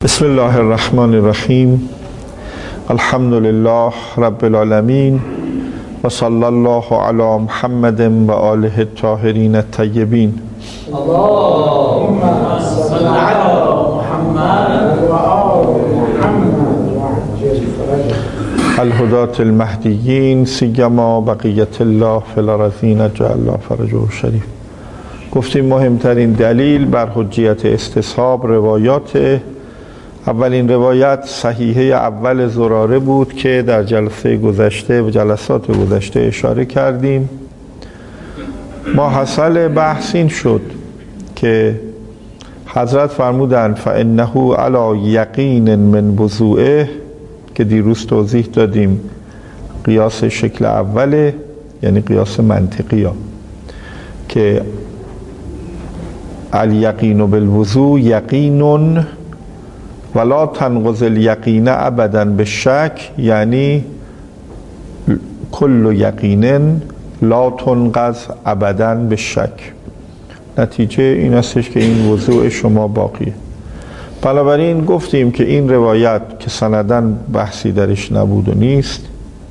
بسم الله الرحمن الرحیم. الحمد لله رب العالمین و صلی الله علی محمد و آله الطاهرین الطیبین. اللهم صل علی محمد و آل محمد و عجل فرجهم الهداة المهدیین سیما بقیت الله فی الارضین اجعل الله فرجه شریف. گفتیم مهمترین دلیل بر حجیت استصحاب روایات. اولین روایت صحیحه اول زراره بود که در جلسه گذشته و جلسات گذشته اشاره کردیم. ما حاصل بحث این شد که حضرت فرمودند فانه علی یقین من وضوئه، که دیروز توضیح دادیم قیاس شکل اوله، یعنی قیاس منطقی ها، که الیقین بالوضوء یقین ولا تنقض الیقین ابدا بالشک، یعنی کل یقین لا تنقض ابدا بالشک. نتیجه این استش که این وضوء شما باقیه. بنابراین گفتیم که این روایت که سندن بحثی درش نبود و نیست،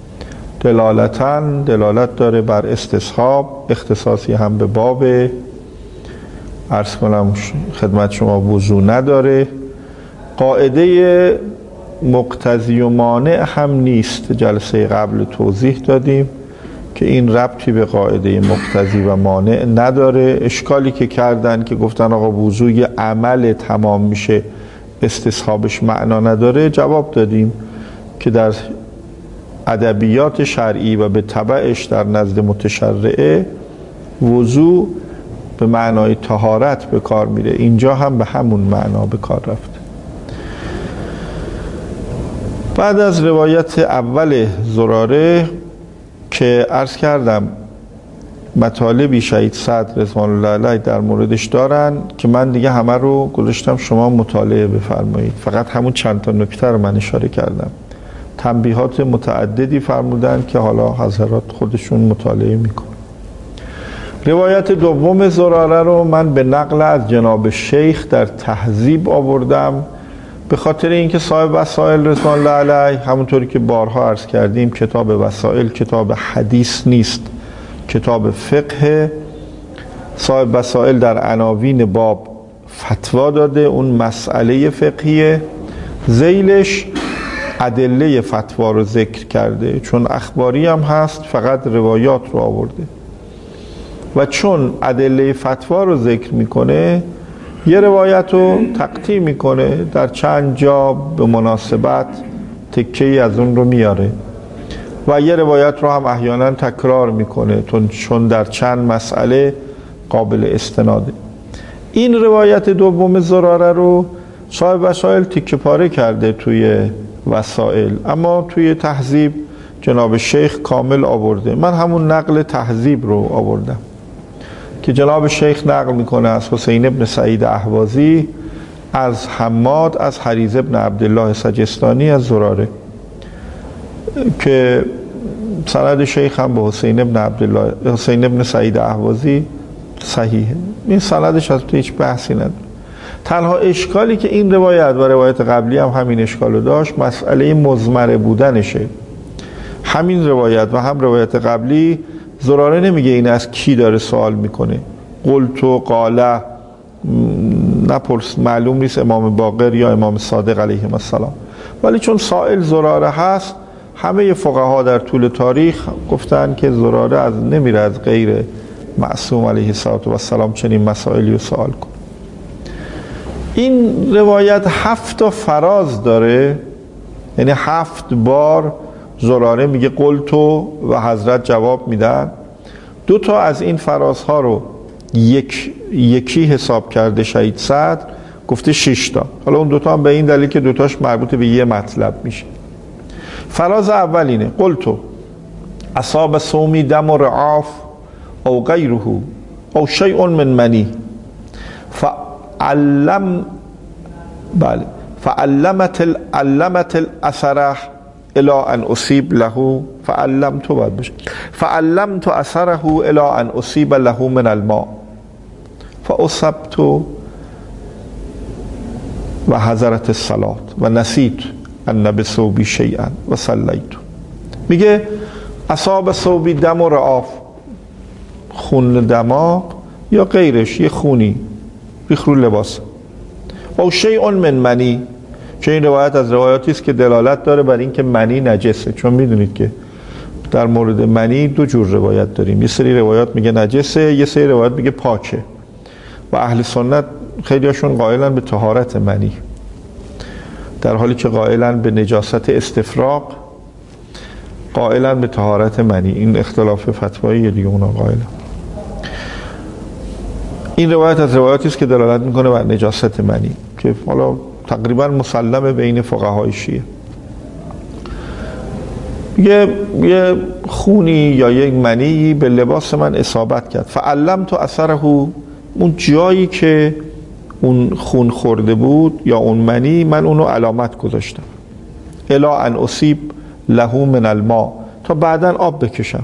دلالت داره بر استصحاب، اختصاصی هم به باب عرض کنم خدمت شما وضوء نداره. قاعده مقتضی و مانع هم نیست، جلسه قبل توضیح دادیم که این ربطی به قاعده مقتضی و مانع نداره. اشکالی که کردن که گفتن آقا وضوء یه عمل تمام میشه استصحابش معنا نداره، جواب دادیم که در ادبیات شرعی و به تبعش در نزد متشرعه وضوء به معنای طهارت به کار میره، اینجا هم به همون معنا به کار رفته. بعد از روایت اول زراره که عرض کردم مطالبی شهید صدر رضوان الله علیه در موردش دارن که من دیگه همه رو گذاشتم شما مطالعه بفرمایید، فقط همون چند تا نکته رو من اشاره کردم. تنبیهات متعددی فرمودن که حالا حضرات خودشون مطالعه میکنن. روایت دوم زراره رو من به نقل از جناب شیخ در تهذیب آوردم، به خاطر اینکه صاحب وسائل رضوان الله علیه، همونطوری که بارها عرض کردیم، کتاب وسائل کتاب حدیث نیست، کتاب فقه. صاحب وسائل در عناوین باب فتوا داده، اون مسئله فقهیه، ذیلش ادله فتوا رو ذکر کرده، چون اخباری هم هست فقط روایات رو آورده و چون ادله فتوا رو ذکر میکنه یه روایت رو تقطیع میکنه، در چند جا به مناسبت تکه‌ای از اون رو میاره و یه روایت رو هم احیانا تکرار میکنه چون در چند مسئله قابل استناده. این روایت دوم زراره رو صاحب وسائل تیکه پاره کرده توی وسائل، اما توی تهذیب جناب شیخ کامل آورده. من همون نقل تهذیب رو آوردم که جناب شیخ نقل میکنه از حسین ابن سعید اهوازی از حماد از حریز ابن عبدالله سجستانی از زراره، که سند شیخ هم به حسین ابن سعید اهوازی صحیحه. این سندش از هیچ بحثی نداره. تنها اشکالی که این روایت و روایت قبلی هم همین اشکالو داشت، مسئله مضمره بودنشه. همین روایت و هم روایت قبلی زراره نمیگه این از کی داره سوال میکنه، قلت و قاله نپرس، معلوم نیست امام باقر یا امام صادق علیهم السلام، ولی چون سائل زراره هست همه فقها در طول تاریخ گفتن که زراره نمیره از غیر معصوم علیه السلام چنین مسائلی رو سوال کن. این روایت 7 فراز داره، یعنی 7 بار زراره میگه قلتو و حضرت جواب میدن. 2 از این فرازها رو یکی حساب کرده شهید صدر، گفته 6 تا. حالا اون 2 هم به این دلیل که 2 مربوط به یه مطلب میشه. فراز اول اینه قلتو اصاب صومی دم و رعاف او غیره او شیء من منی فعلمت الاثره الى ان اصیب له فعلمت اثره الى ان اصیب له من الماء فاصبت و حضرت الصلاة و نسیت ان بثوبی شیئا و صلیت. میگه اصاب ثوبی دم و رعاف، خون دماغ یا غیرش، یه خونی ریخت رو لباس، او شیء من منی، که این روایت از روایاتی است که دلالت داره بر این که منی نجسه. چون میدونید که در مورد منی دو جور روایت داریم، یه سری روایات میگه نجسه، یه سری روایات میگه پاکه. و اهل سنت خیلی هاشون قائلن به طهارت منی، در حالی که قائلن به نجاست استفراغ، قائلن به طهارت منی. این اختلاف فتوایی دیگه اونا قائلن. این روایت از روایاتی است که دلالت میکنه بر نجاست منی، که حالا تقریبا مسلمه بین فقهای شیعه. یه خونی یا یک منی به لباس من اصابت کرد، فعلمت اثره، اون جایی که اون خون خورده بود یا اون منی، من اونو علامت گذاشتم، الا ان اصیب له من الماء، تا بعداً آب بکشم.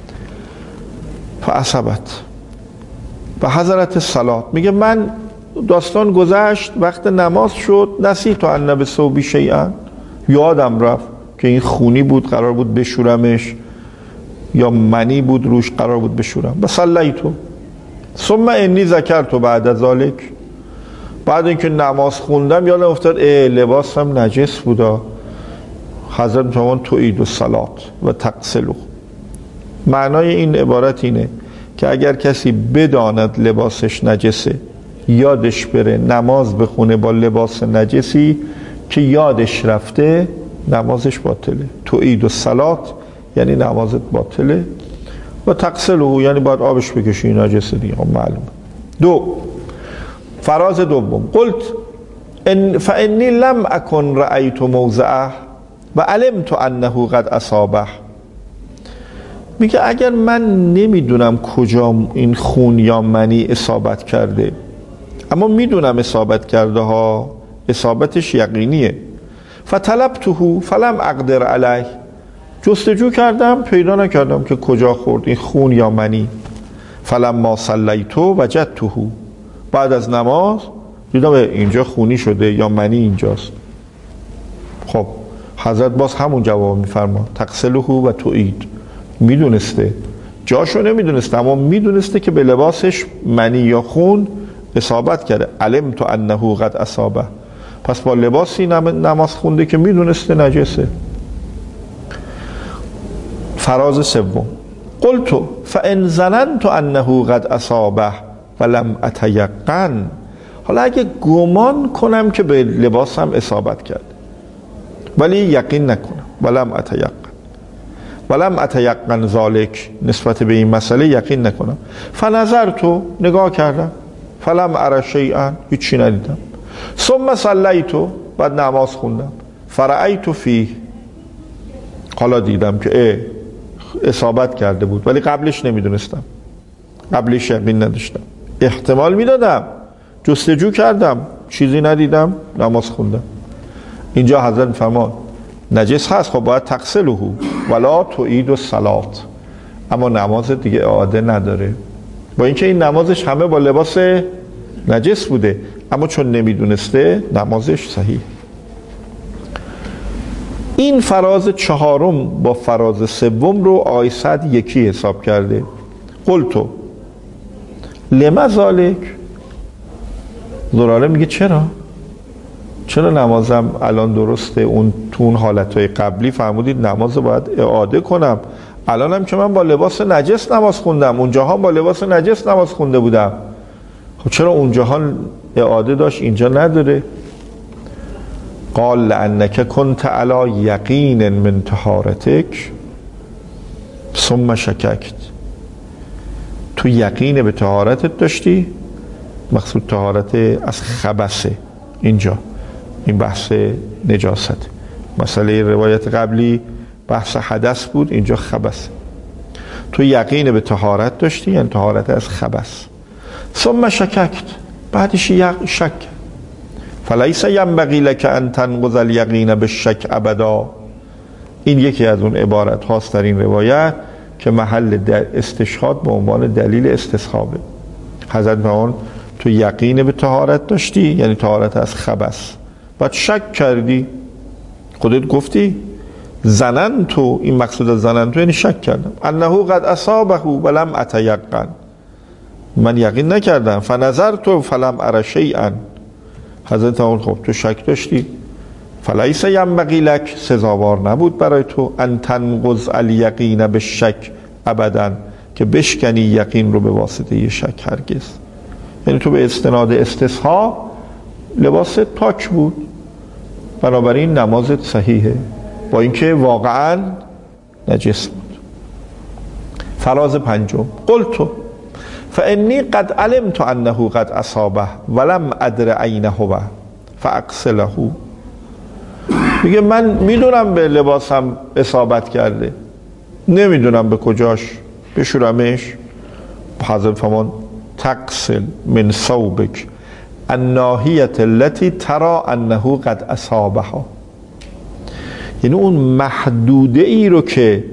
فاصابت و حضرت الصلاة. میگه من داستان گذشت، وقت نماز شد، نسیت ان بثوبی شیئا، یادم رفت که این خونی بود قرار بود بشورمش، یا منی بود روش قرار بود بشورم. و صلیتو ثم انی ذکرت بعد ذلک، بعد اینکه نماز خوندم یادم افتاد لباسم نجس بودا. حضرت میفرمان تعید الصلاة و تغسله. معنای این عبارت اینه که اگر کسی بداند لباسش نجسه، یادش بره نماز بخونه با لباس نجسی که یادش رفته، نمازش باطله. تعید الصلاة یعنی نمازت باطله، و تغسله یعنی باید آبش بکشی، نجسه دیگه معلومه. دو، فراز دوم، قلت فانی لم اکن رأیت موضعه و علمت انه قد اصابه. میگه اگر من نمیدونم کجا این خون یا منی اصابت کرده، اما میدونم اصابت کرده ها، اصابتش یقینیه، فطلبته فلم اقدر علیه، جستجو کردم پیدا نکردم که کجا خورد این خون یا منی. فلما صلیت وجدته، بعد از نماز دیدم اینجا خونی شده یا منی اینجاست. خب حضرت باز همون جواب میفرما، تغسله و تعید. میدونسته، جاشو نمیدونسته، اما میدونسته که به لباسش منی یا خون اصابت کرده. علمت انه قد اصابه، پس با لباسی نماز خونده که میدونسته نجسه. فراز سوم، قلت فان ظننت انه قد اصابه ولم اتیقن، حالا اگه گمان کنم که به لباسم اصابت کرد ولی یقین نکنم، ولم اتیقن ذالک، نسبت به این مسئله یقین نکنم. فنظرت، نگاه کردم، فلم ار شیئا، هیچی ندیدم. ثم صلیت، بعد نماز خوندم، فرأیت فیه، حالا دیدم که اصابت کرده بود ولی قبلش نمیدونستم، قبلش یقین نداشتم، احتمال میدادم، جستجو کردم، چیزی ندیدم، نماز خوندم. اینجا حضرت فرمان نجس هست، خب باید تغسله ولا تعید الصلاة، اما نماز دیگه اعاده نداره، با اینکه این نمازش همه با لباس نجس بوده، اما چون نمیدونسته نمازش صحیح. این فراز چهارم با فراز سوم رو آیسد یکی حساب کرده. قلتو لما ذالک، زراره میگه چرا نمازم الان درسته، اون تو اون حالتهای قبلی فرمودید نماز باید اعاده کنم، الانم که من با لباس نجس نماز خوندم، اونجاها با لباس نجس نماز خونده بودم، خب چرا اونجاها اعاده داشت اینجا نداره؟ قال لانک کنت علی یقین من طهارتک ثم شککت، تو یقین به طهارتت داشتی، مقصود طهارت از خبثه، اینجا این بحث نجاست، مسئله روایت قبلی بحث حدث بود، اینجا خبث. تو یقین به طهارت داشتی، یعنی طهارت از خبث. ثم شککت، بعدش شک. فلیس ینبغی لک ان تنقض الیقین بالشک ابدا، این یکی از اون عبارت هاست در این روایت که محل استشهاد به عنوان دلیل استصحابه. حضرت فرمان تو یقین به طهارت داشتی، یعنی طهارت از خبث، بعد شک کردی، خودت گفتی زنن تو، این مقصود از زنن تو یعنی شک کردم، انه قد اصابه ولم اتیقن، من یقین نکردم، فنظرت فلم اره شیئا. حضرت فرمود خب تو شک داشتی، فلیس ینبغی لک، سزاوار نبود برای تو، ان تنقض الیقین بالشک ابدا، که بشکنی یقین رو به واسطه یه شک هرگز. یعنی تو به استناد استصحاب لباست پاک بود، بنابراین نمازت صحیحه، با اینکه واقعا نجس بود. فراز پنجم، قلت فانی قد علمت انه قد اصابه ولم ادر اين هو فاغسله. میگه من میدونم به لباسم اصابت کرده، نمیدونم به کجاش، بشورمش. حضرت فرمان تغسل من ثوبک الناحیة التي ترى انه قد اصابها، یعنی اون محدوده ای رو که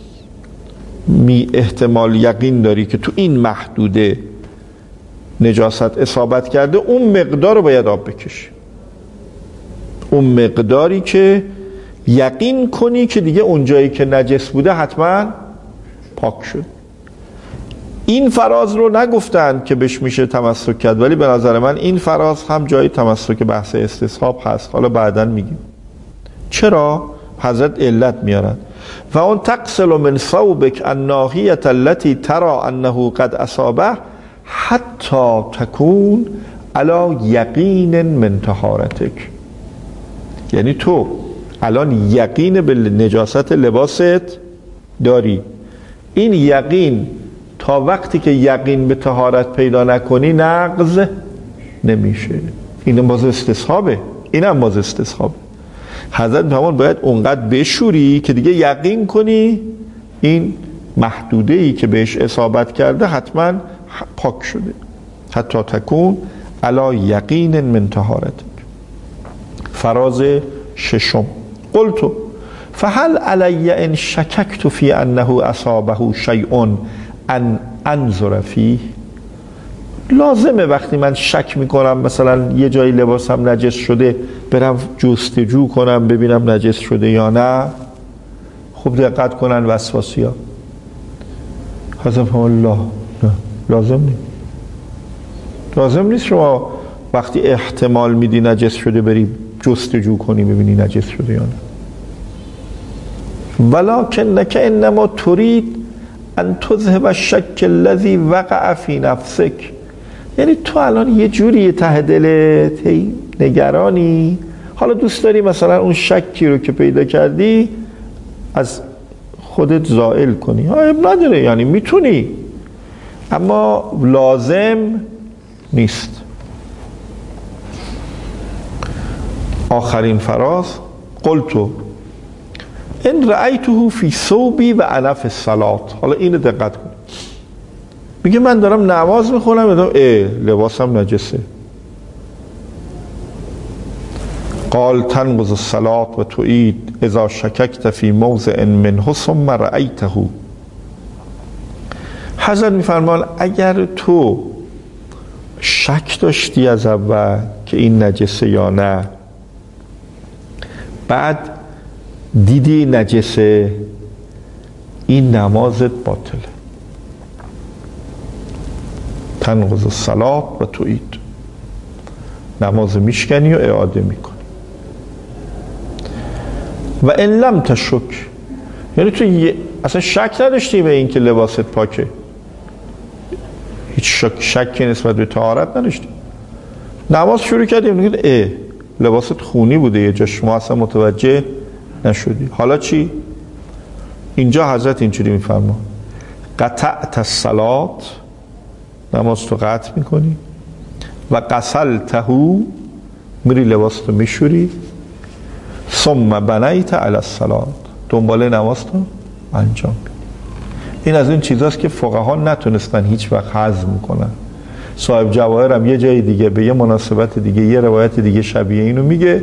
احتمال یقین داری که تو این محدوده نجاست اصابت کرده، اون مقدار رو باید آب بکشی، اون مقداری که یقین کنی که دیگه اونجایی که نجس بوده حتما پاک شد. این فراز رو نگفتن که بهش میشه تمسک کرد، ولی به نظر من این فراز هم جای تمسک بحث استصحاب هست، حالا بعداً میگیم چرا. حضرت علت میارن و اون تغسل من ثوبک الناحیة التي ترى انه قد اصابه حتی تکون علی یقین من طهارتک، یعنی تو الان یقین به نجاست لباست داری، این یقین تا وقتی که یقین به طهارت پیدا نکنی نقض نمیشه. این باز استصحابه، این هم باز استصحابه. حضرت فرمان باید اونقدر بشوری که دیگه یقین کنی این محدوده ای که بهش اصابت کرده حتما پاک شده. حتی تکون علی یقین من طهارتک. فراز ششم، قلت فهل علی ان شککت فی انه اصابه شیء ان انظر فیه، لازمه وقتی من شک میکنم مثلا یه جایی لباسم نجس شده برم جستجو کنم ببینم نجس شده یا نه؟ خوب دقت کنن وسواسی ها. حضرت الله نه، لازم نیست، لازم نیست شما وقتی احتمال میدی نجس شده بری جستجو کنی ببینی نجس شده یا نه. ولکنک انما ترید ان تذهب الشک الذی وقع فی نفسک، یعنی تو الان یه جوری ته دلت نگرانی، حالا دوست داری مثلا اون شکی رو که پیدا کردی از خودت زائل کنی. اب نداره، یعنی میتونی اما لازم نیست. آخرین فراز، قلتو ان رأیته فی ثوبی و انا فی الصلاة. حالا اینو دقت کن، میگه من دارم نماز میخونم میدونم لباسم نجسه. قال تنقض الصلاة و تعید اذا شککت فی موضع منه ثم رأیته. حضرت میفرمان اگر تو شک داشتی از اول که این نجسه یا نه، بعد دیدی نجسه، این نمازت باطله. تنقض الصلاة و تعید، نماز میشکنی و اعاده میکنی. و ان لم تشک، یعنی تو اصلا شک نداشتی به این که لباست پاکه، هیچ شکی نسبت به طهارت نداشتی، نماز شروع کردی میگید لباست خونی بوده یه جا شما اصلا متوجه نشدی. حالا چی؟ اینجا حضرت اینجوری میفرما قطعت الصلاة، نماز تو قطع میکنی، و غسلته، میری لباس تو میشوری، ثم بنیت علی الصلاة، دنباله نماز تو انجام میدی. این از این چیزاست که فقها نتونستن هیچ وقت هضم کنن. صاحب جواهر هم یه جای دیگه به یه مناسبت دیگه یه روایت دیگه شبیه اینو میگه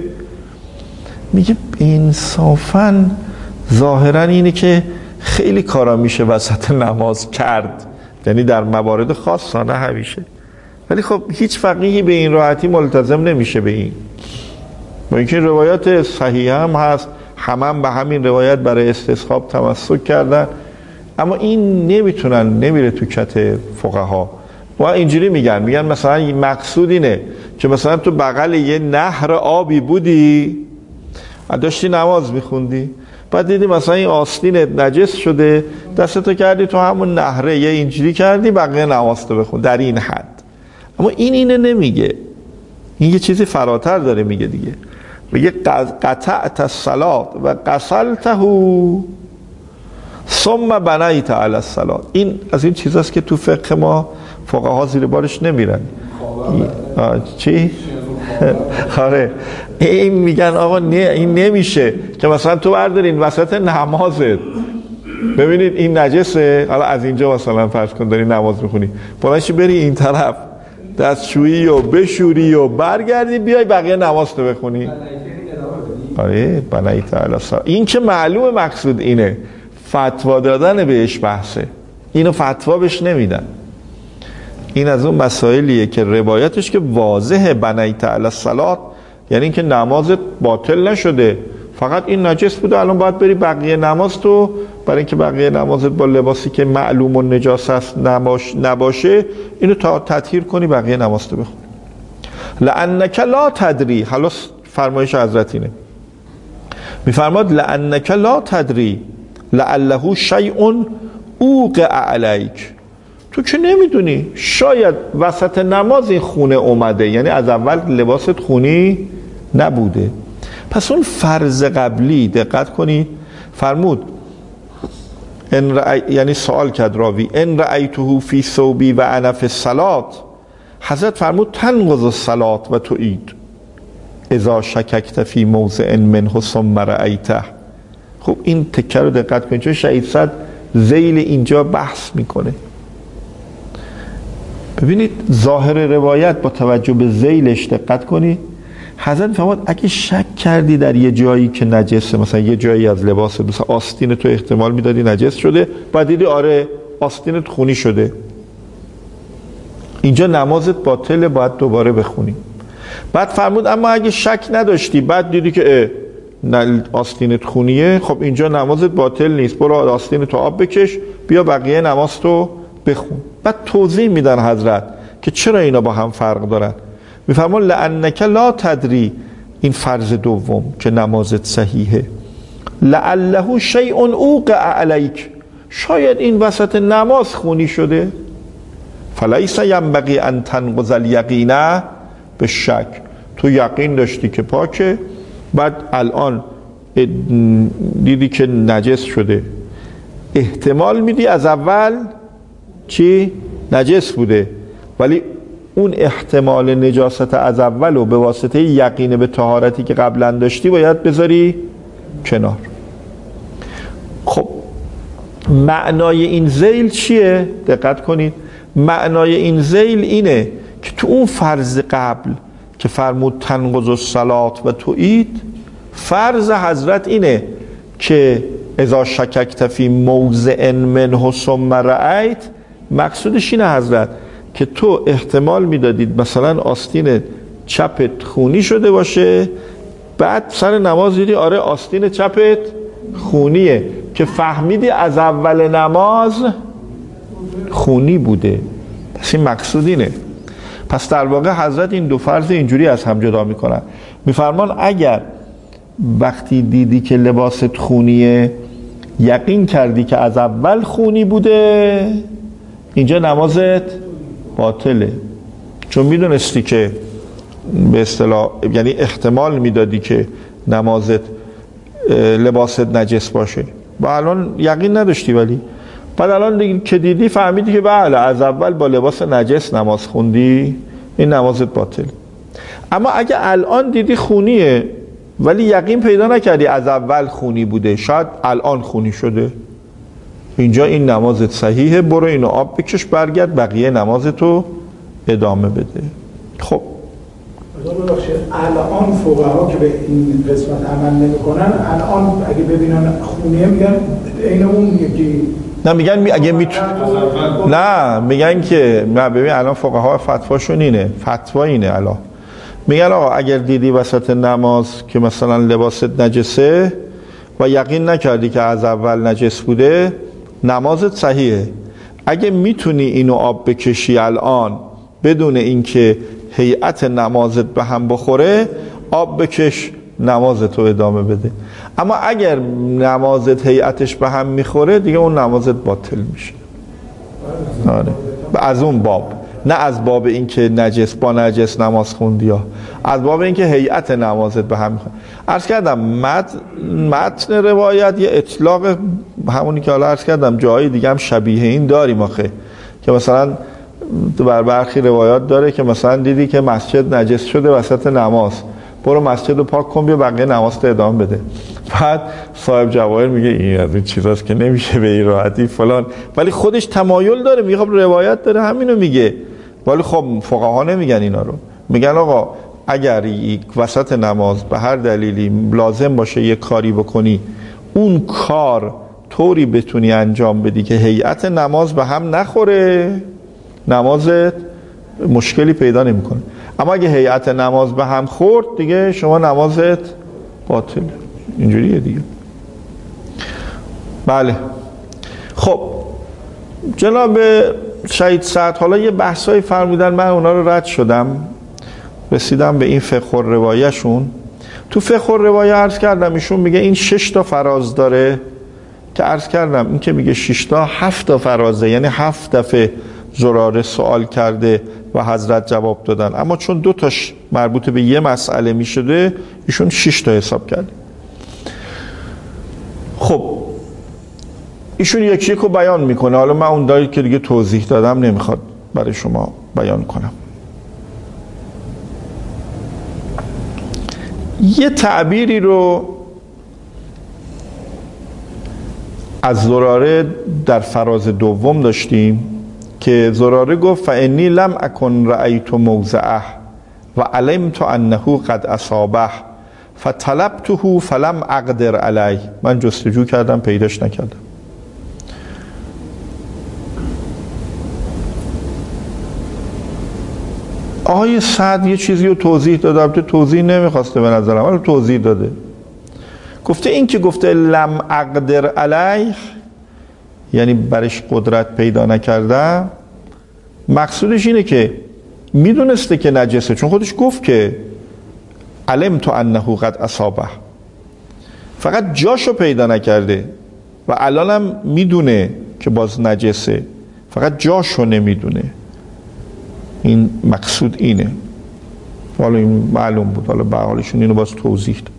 انصافاً ظاهراً اینه که خیلی کارا میشه وسط نماز کرد، یعنی در موارد خاصه نه همیشه، ولی خب هیچ فقیهی به این راحتی ملتزم نمیشه به این. با اینکه روایات صحیح هم هست، هم به همین روایت برای استصحاب تمسک کردن، اما این نمیره تو کت فقها. و اینجوری میگن مثلا مقصود اینه که مثلا تو بغل یه نهر آبی بودی، داشتی نماز میخوندی، بعد دیدی مثلا این آستینت نجس شده، دستتو کردی تو همون نهره یه اینجوری کردی، بقیه نمازتو بخون، در این حد. اما این اینه نمیگه، این یه چیزی فراتر داره میگه دیگه. میگه قطعت الصلاة و غسلته ثم بنیت علی الصلاة. این از این چیزاست که تو فقه ما فقها زیر بارش نمیرن. چی؟ آره این میگن آقا این نمیشه که مثلا تو بردارین وسط نمازت ببینید این نجسه، حالا از اینجا مثلا فرض کن داری نماز میخونی، بلنشی بری این طرف دستشویی و بشوری و برگردی بیای بقیه نماز تو بخونی. آره بنیت علی الصلاة. این که معلومه مقصود اینه، فتوا دادن بهش بحثه، اینو فتوا بهش نمیدن. این از اون مسائلیه که روایتش که واضحه بنیت علی الصلاة، یعنی اینکه نمازت باطل نشده، فقط این نجس بوده، الان باید بری بقیه نماز تو، برای اینکه بقیه نمازت با لباسی که معلوم و نجاس است نباشه، اینو تطهیر کنی، بقیه نماز تو بخونی. لأنک لا تدری، حالا فرمایش حضرت اینه، میفرماد لأنک لا تدری لعله شیء اوقع علیک، تو که نمیدونی، شاید وسط نماز این خونه اومده، یعنی از اول لباست خونی نبوده. پس اون فرض قبلی دقت کنید، فرمود یعنی سوال کرد راوی، ان رأیته فی ثوبی و انا فی الصلاة، حضرت فرمود تنقض الصلاة و تعید اذا شککت فی موضع منه ثم رأیته. خب این تکه رو دقت کنید، چون شهید صد ذیل اینجا بحث میکنه. ببینید ظاهر روایت با توجه به ذیلش دقت کنید، حضرت فرمود اگه شک کردی در یه جایی که نجسه، مثلا یه جایی از لباس، مثلا آستین تو احتمال میدادی نجس شده، بعد دیدی آره آستینت خونی شده، اینجا نمازت باطله، باید دوباره بخونی. بعد فرمود اما اگه شک نداشتی، بعد دیدی که آستینت خونیه، خب اینجا نمازت باطل نیست، برو آستین تو آب بکش، بیا بقیه نماز تو بخون. بعد توضیح میدن حضرت که چرا اینا با هم فرق دارن. میفرمان لأنک لا تدری، این فرض دوم که نمازت صحیحه، لعله شیء اوقع علیک، شاید این وسط نماز خونی شده، فلیس ینبغی ان تنقض الیقین بالشک، تو یقین داشتی که پاکه، بعد الان دیدی که نجس شده، احتمال میدی از اول چی؟ نجس بوده، ولی اون احتمال نجاست از اول و به واسطه یقین به طهارتی که قبلا داشتی باید بذاری کنار. خب معنای این ذیل چیه؟ دقت کنید، معنای این ذیل اینه که تو اون فرض قبل که فرمود تنقض الصلاة و تعید، فرض حضرت اینه که اذا شککت فی موضع منه ثم رأیت، مقصودش اینه حضرت که تو احتمال میدادید مثلا آستین چپت خونی شده باشه، بعد سر نماز دیدی آره آستین چپت خونیه، که فهمیدی از اول نماز خونی بوده. پس این مقصود اینه. پس در واقع حضرت این دو فرض اینجوری از هم جدا میکنن. میفرمان اگر وقتی دیدی که لباست خونیه یقین کردی که از اول خونی بوده، اینجا نمازت باطله، چون میدونستی که به اصطلاح یعنی احتمال میدادی که نمازت لباست نجس باشه، با الان یقین نداشتی، ولی بعد الان که دیدی فهمیدی که بله از اول با لباس نجس نماز خوندی، این نمازت باطل. اما اگه الان دیدی خونیه ولی یقین پیدا نکردی از اول خونی بوده، شاید الان خونی شده، اینجا این نمازت صحیحه، برو اینو آب بکش برگرد بقیه نمازتو ادامه بده. خب الان فقها که به این قسمت عمل نمی‌کنن، الان اگه ببینن خونیه میگن این اون یکی، نه میگن اگه نه میگن که نه، ببین الان فقها فتواشون اینه، فتوا اینه الان میگن آقا اگر دیدی وسط نماز که مثلا لباست نجسه و یقین نکردی که از اول نجس بوده، نمازت صحیحه. اگه میتونی اینو آب بکشی الان بدون اینکه هیئت نمازت به هم بخوره، آب بکش، نمازتو ادامه بده. اما اگر نمازت هیئتش به هم میخوره، دیگه اون نمازت باطل میشه. آره. از اون باب، نه از باب اینکه نجس با نجس نماز خوندی، یا از باب اینکه هیئت نمازت به هم میخوره. عرض کردم متن روایت یه اطلاق همونی که حالا عرض کردم جایی دیگه هم شبیه این داریم آخه، که مثلا بر برخی روایات داره که مثلا دیدی که مسجد نجس شده وسط نماز، برو مسجد رو پاک کن بیا بقیه نماز تو ادامه بده. بعد صاحب جواهر میگه این از این چیزاست که نمیشه به این راحتی فلان، ولی خودش تمایل داره، میگه روایت داره همینو میگه، ولی خب فقها نمیگن اینا رو. میگن آقا اگر وسط نماز به هر دلیلی لازم باشه یه کاری بکنی، اون کار طوری بتونی انجام بدی که هیئت نماز به هم نخوره، نمازت مشکلی پیدا نمیکنه. اما اگه هیئت نماز به هم خورد، دیگه شما نمازت باطل. اینجوریه دیگه. بله. خب جناب شهید سعد حالا یه بحثایی فرمودن، من اونا رو رد شدم، رسیدم به این فقه الروایه شون. تو فقه الروایه عرض کردم ایشون میگه این 6 تا فراز داره، که عرض کردم این که میگه 6 تا 7 تا فرازه، یعنی 7 دفعه زراره سوال کرده و حضرت جواب دادن، اما چون 2 تاش مربوط به یه مسئله میشده ایشون 6 تا حساب کرده. خب ایشون یکی یکو بیان میکنه، حالا من اون دایی که دیگه توضیح دادم نمیخواد برای شما بیان کنم. یه تعبیری رو از زراره در فراز دوم داشتیم که زراره گفت فانی لم اکن رأیت موضعه و علمت انه قد اصابه فطلبته فلم اقدر علیه. من جستجو کردم پیداش نکردم. آقای سعد یه چیزی رو توضیح داده، توضیح نمیخواسته به نظرم، ولی توضیح داده. گفته این که گفته لم اقدر علیه، یعنی برش قدرت پیدا نکردم، مقصودش اینه که میدونسته که نجسه، چون خودش گفت که علمت انه قد اصابه، فقط جاشو پیدا نکرده و الانم میدونه که باز نجسه، فقط جاشو نمیدونه. این مقصود اینه. حالا این معلوم بود، حالا به حالشون اینو باز توضیح داد.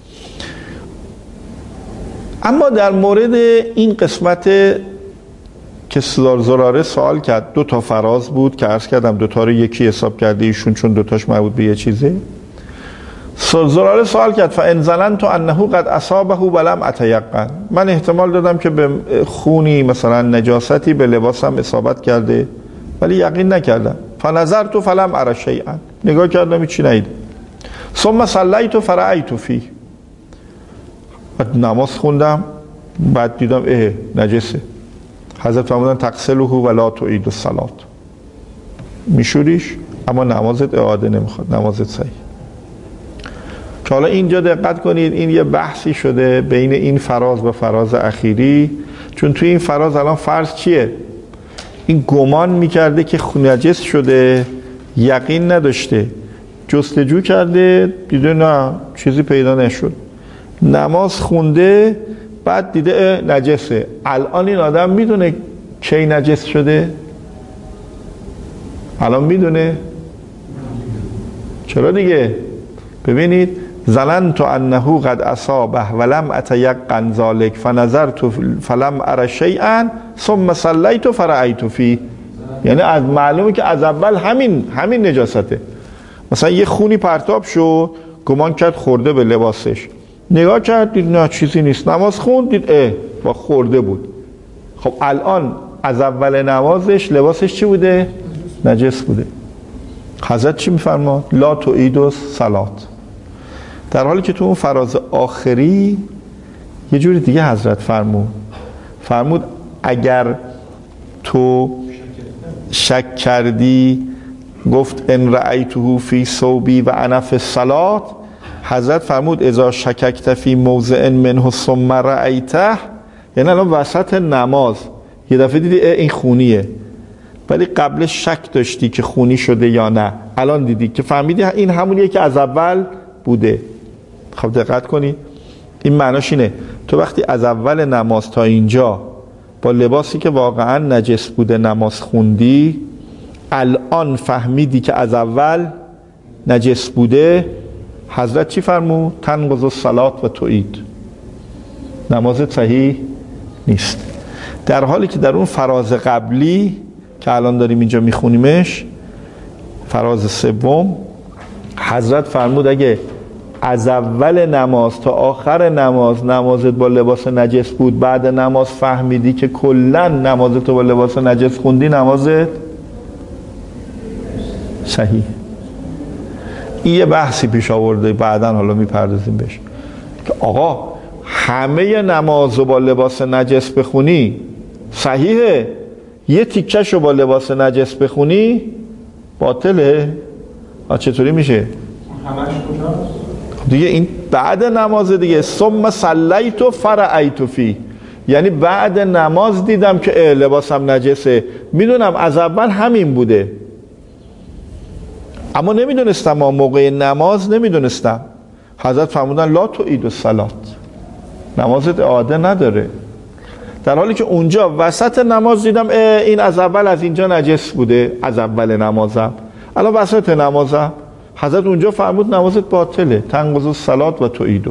اما در مورد این قسمت که زراره سوال کرد، 2 تا فراز بود که عرض کردم 2 تا رو یکی حساب کرده ایشون، چون 2 تاش مربوط به یه چیزه. زراره سوال کرد فان ظننت انه قد اصابه ولم اتیقن، من احتمال دادم که به خونی مثلا نجاستی به لباسم اصابت کرده ولی یقین نکردم. فنظرت فلم ارى شیئا، نگاه کردم هیچی ندیدم. ثم صلیت فرأیت فیه، نماز خوندم بعد دیدم نجسه. حضرت فرمودن تغسله ولا تعید الصلاة، میشوریش اما نمازت اعاده نمیخواد، نمازت صحیح. که حالا اینجا دقت کنید، این یه بحثی شده بین این فراز و فراز اخیری، چون توی این فراز الان فرض چیه؟ این گمان میکرده که نجس شده، یقین نداشته، جستجو کرده دیده نه چیزی پیدا نشد، نماز خونده بعد دیده نجسه. الان این آدم میدونه کی نجس شده؟ الان میدونه؟ چرا دیگه؟ ببینید ظننت انه قد اصابه ولم اتیقن ذلک فنظرت فلم ارى شیئا ثم صلیت فرأیت فیه، یعنی از معلومه که از اول همین نجاسته. مثلا یه خونی پرتاب شد، گمان کرد خورده به لباسش، نگاه کرد دید نه چیزی نیست، نماز خوند دید با خورده بود. خب الان از اول نمازش لباسش چی بوده؟ نجس بوده. حضرت چی میفرماد؟ لا تعید الصلاة. در حالی که تو اون فراز آخری یه جوری دیگه حضرت فرمود اگر تو شک کردی گفت ان رأیته فی ثوبی و انا فی الصلاة، حضرت فرمود اذا شککت فی موضع منه ثم رأیته، یعنی الان وسط نماز یه دفعه دیدی این خونیه، ولی قبلش شک داشتی که خونی شده یا نه، الان دیدی که فهمیدی این همونیه که از اول بوده. خب دقت کنی، این معناش اینه تو وقتی از اول نماز تا اینجا با لباسی که واقعا نجس بوده نماز خوندی، الان فهمیدی که از اول نجس بوده، حضرت چی فرمود؟ تنقض الصلاة و تعید، نمازت صحیح نیست. در حالی که در اون فراز قبلی که الان داریم اینجا میخونیمش، فراز سوم، حضرت فرمود اگه از اول نماز تا آخر نماز نمازت با لباس نجس بود، بعد نماز فهمیدی که کلا نمازت با لباس نجس خوندی، نمازت صحیح. این یه بحثی پیش آورده، بعداً حالا میپردازیم بهش که آقا همه نمازو با لباس نجس بخونی صحیحه، یه تیکشو با لباس نجس بخونی باطله. چطوری میشه؟ همش کجاست؟ دیگه این بعد نماز دیگه، ثم صلیت فرأیت فی، یعنی بعد نماز دیدم که لباسم نجسه، میدونم از اول همین بوده اما نمیدونستم، موقع نماز نمیدونستم. حضرت فرمودن لا تعید الصلاة، نمازت اعاده نداره. در حالی که اونجا وسط نماز دیدم این از اول از اینجا نجس بوده، از اول نمازم، الان وسط نمازم، حضرت اونجا فرمود نمازت باطله، تنقض الصلاة و تعیدو.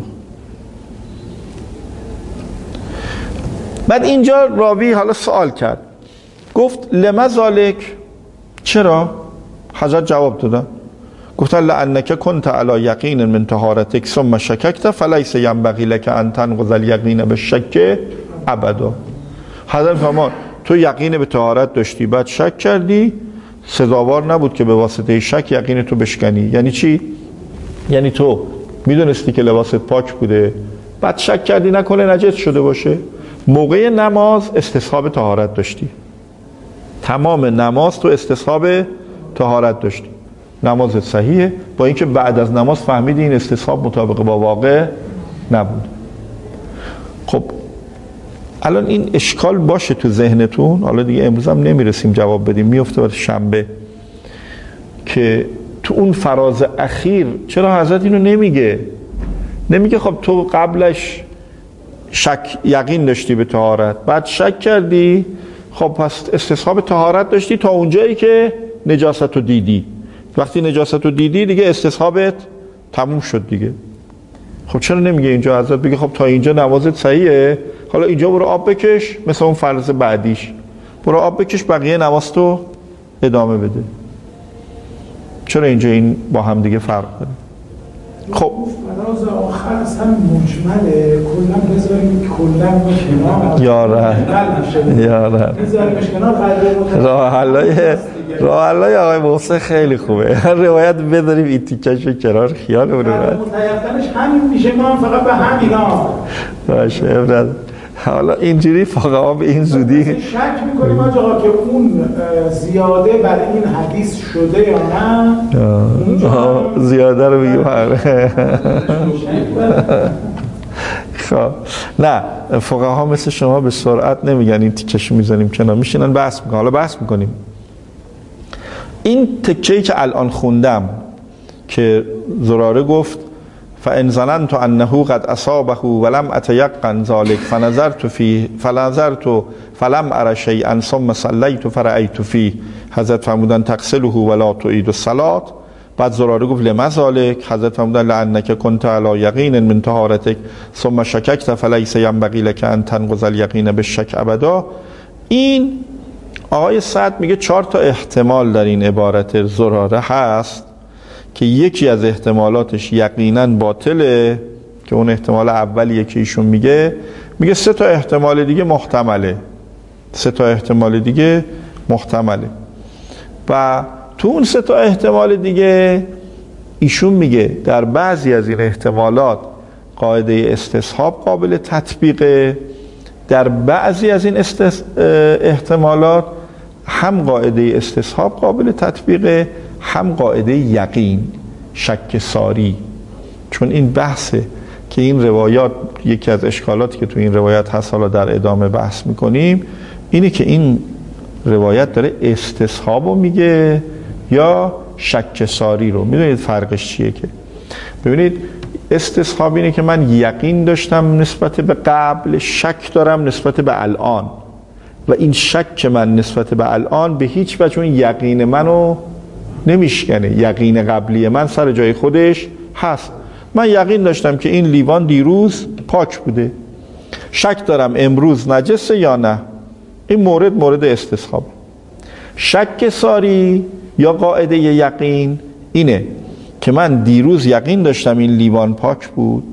بعد اینجا راوی حالا سوال کرد، گفت لما ذالک، چرا؟ حضرت جواب دادن، گفتن لانک کنت علی یقین من طهارتک ثم شککت فلیس ینبغی لک ان تنقض الیقین بالشک ابدا. حضرت فرمان تو یقین به طهارت داشتی بعد شک کردی، سزاوار نبود که به واسطه شک یقین تو بشکنی. یعنی چی؟ یعنی تو میدونستی که لباست پاک بوده بعد شک کردی نکنه نجس شده باشه، موقع نماز استصحاب طهارت داشتی، تمام نماز تو استصحاب طهارت داشتی، نمازت صحیحه، با اینکه بعد از نماز فهمیدی این استصحاب مطابق با واقع نبود. خب الان این اشکال باشه تو ذهنتون، حالا دیگه امروز هم نمیرسیم جواب بدیم، میفته بعد شنبه، که تو اون فراز اخیر چرا حضرت اینو نمیگه خب تو قبلش شک یقین داشتی به طهارت بعد شک کردی، خب پس استصحاب طهارت داشتی تا اونجایی که نجاست رو دیدی، وقتی نجاست رو دیدی دیگه استصحابت تموم شد دیگه. خب چرا نمیگه اینجا حضرت بگه خب تا اینجا نمازت صحیحه، حالا اینجا برو آب بکش، مثل اون فرض بعدیش برو آب بکش بقیه نماز تو ادامه بده. چرا اینجا این با هم دیگه فرق داره؟ خب فراز آخر اصلا مجمله، کلا بذاریم کلا کنار، یاره بذاریمش کنار، راه حلای آقای محسن خیلی خوبه، روایت بذاریم این تیکش کنار، خیالمون راحت، متیقنش همین میشه، ما هم فقط به همینا باشه ابراز. حالا اینجوری فقها به این زودی شک میکنیم آقا که اون زیاده بر این حدیث شده یا نه، زیاده رو بگیم خب نه، فقها مثل شما به سرعت نمیگن این تیکشو میزنیم کنار، میشینن بحث میکنن. حالا بحث میکنیم این تکه‌ای که الان خوندم که زراره گفت فان ظننت انه قد اصابه ولم اتيقن ذلك فنظرت فيه فلم ارى شيئا ثم صليت فرأيت فيه، حضرت فرمودن تغسله ولا تعيد الصلاة. بعد زراره گفت لما ذلك، حضرت فرمودن لانك كنت على يقين من طهارتك ثم شككت فليس ينبغي لك ان تنقض اليقين بالشك ابدا. این آقای سعد میگه 4 تا احتمال در این عبارت زراره هست که یکی از احتمالاتش یقینا باطله، که اون احتمال اولیه که ایشون میگه 3 تا احتمال دیگه محتمله، 3 تا احتمال دیگه محتمله. و تو اون 3 تا احتمال دیگه ایشون میگه در بعضی از این احتمالات قاعده استصحاب قابل تطبیقه، در بعضی از این احتمالات هم قاعده استصحاب قابل تطبیقه هم قاعده یقین، شک ساری. چون این بحثه که این روایات، یکی از اشکالاتی که تو این روایت هست، حالا در ادامه بحث میکنیم، اینه که این روایت داره استصحابو میگه یا شک ساری رو. میدونید فرقش چیه؟ که ببینید استصحاب اینه که من یقین داشتم نسبت به قبل، شک دارم نسبت به الان، و این شک من نسبت به الان به هیچ وجه اون یقین منو نمیشکنه. یقین قبلی من سر جای خودش هست. من یقین داشتم که این لیوان دیروز پاک بوده، شک دارم امروز نجسه یا نه. این مورد استصحاب. شک ساری یا قاعده یقین اینه که من دیروز یقین داشتم این لیوان پاک بود،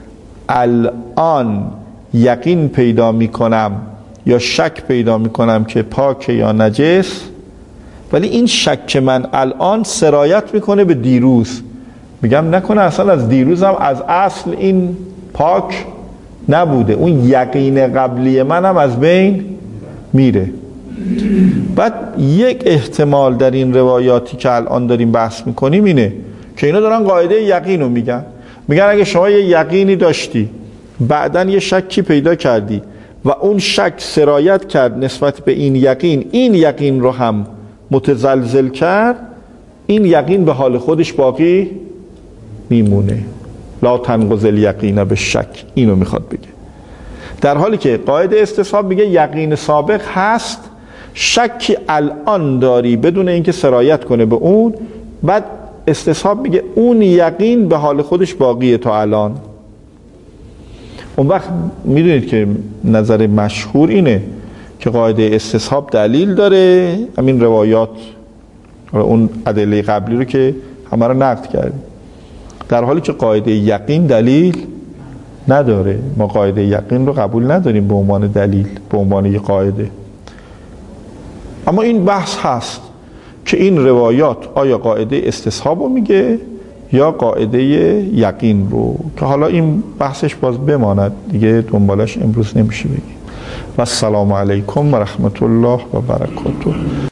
الان یقین پیدا میکنم یا شک پیدا میکنم که پاک یا نجس، ولی این شک من الان سرایت میکنه به دیروز. میگم نکنه اصلا از دیروزم از اصل این پاک نبوده، اون یقین قبلی منم از بین میره. بعد یک احتمال در این روایاتی که الان داریم بحث میکنیم اینه که اینا دارن قاعده یقین رو میگن اگه شما یه یقینی داشتی، بعدن یه شکی پیدا کردی و اون شک سرایت کرد نسبت به این یقین رو هم متزلزل کرد، این یقین به حال خودش باقی میمونه. لا تنقض الیقین بالشک، اینو میخواد بگه. در حالی که قاعده استصحاب میگه یقین سابق هست، شکی الان داری بدون اینکه سرایت کنه به اون، بعد استصحاب میگه اون یقین به حال خودش باقیه تا الان. اون وقت میدونید که نظر مشهور اینه که قاعده استصحاب دلیل داره، همین روایات اون ادله قبلی رو که همه رو نقد کردیم، در حالی که قاعده یقین دلیل نداره. ما قاعده یقین رو قبول نداریم به عنوان دلیل، به عنوان یه قاعده. اما این بحث هست که این روایات آیا قاعده استصحاب رو میگه یا قاعده یقین رو، که حالا این بحثش باز بماند دیگه، دنبالش امروز نمیشه بگیم. و السلام علیکم و رحمت الله و برکاته.